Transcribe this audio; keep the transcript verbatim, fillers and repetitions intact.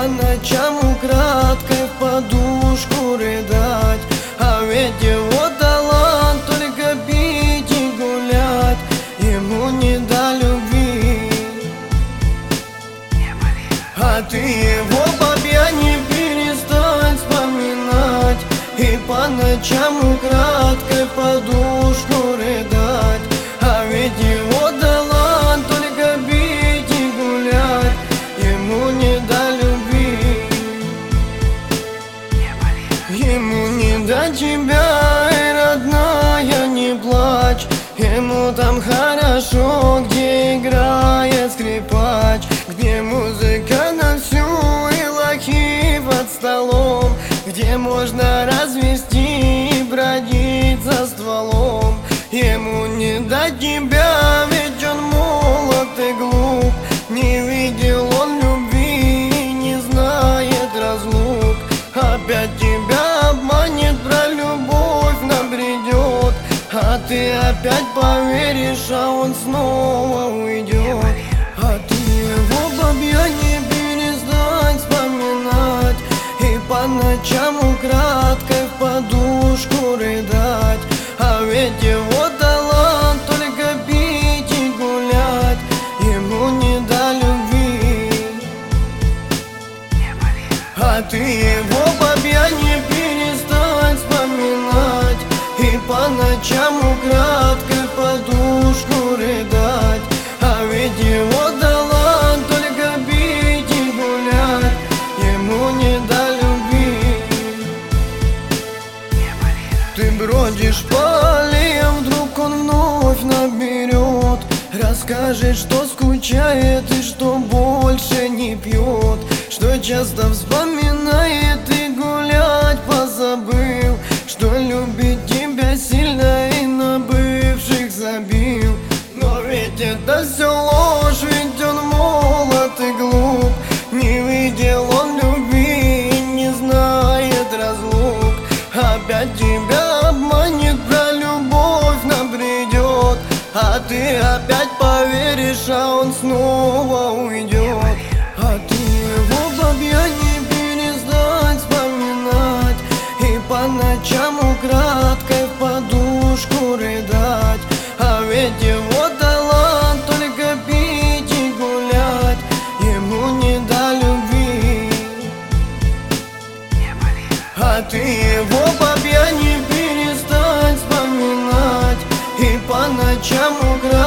по ночам украдкой в подушку рыдать. А ведь его талант только пить и гулять, ему не до любви. А ты его по пьяни перестань вспоминать и по ночам украдкой в подушку рыдать. А ведь его талант только пить и гулять, ему не до любви. Ему не до тебя, и родная, не плачь. Ему там хорошо, где играет скрипач, где музыка на всю и лохи под столом, где можно развести и бродить за стволом. Ему не до тебя, ведь он молод и глуп, не видел он любви и не знает разлук. Опять тебя обманет, про любовь набредет, а ты опять поверишь, а он снова уйдет. А ты его по пьяни перестань вспоминать и по ночам украдкой в подушку рыдать. А ведь его талант только пить и гулять, ему не до любви. А ты его по пьяни перестань вспоминать и по ночам украдкой в подушку рыдать. А ведь его талант только пить и гулять, ему не до любви. Ты бродишь по аллеям, вдруг он вновь наберет, расскажет, что скучает и что больше не пьет, что часто вспоминает и гулять позабыл, что любит тебя сильно и на бывших забил. Но ведь это все ложь, ведь он молод и глуп, не видел он любви и не знает разлук. Опять тебя обманет, про любовь набредет, а ты опять поверишь, а он снова уйдет. А ты его по пьяни перестань вспоминать и по ночам украдкой в подушку рыдать. А ведь его талант только пить и гулять, ему не до любви. А ты его по пьяни перестань вспоминать и по ночам украдкой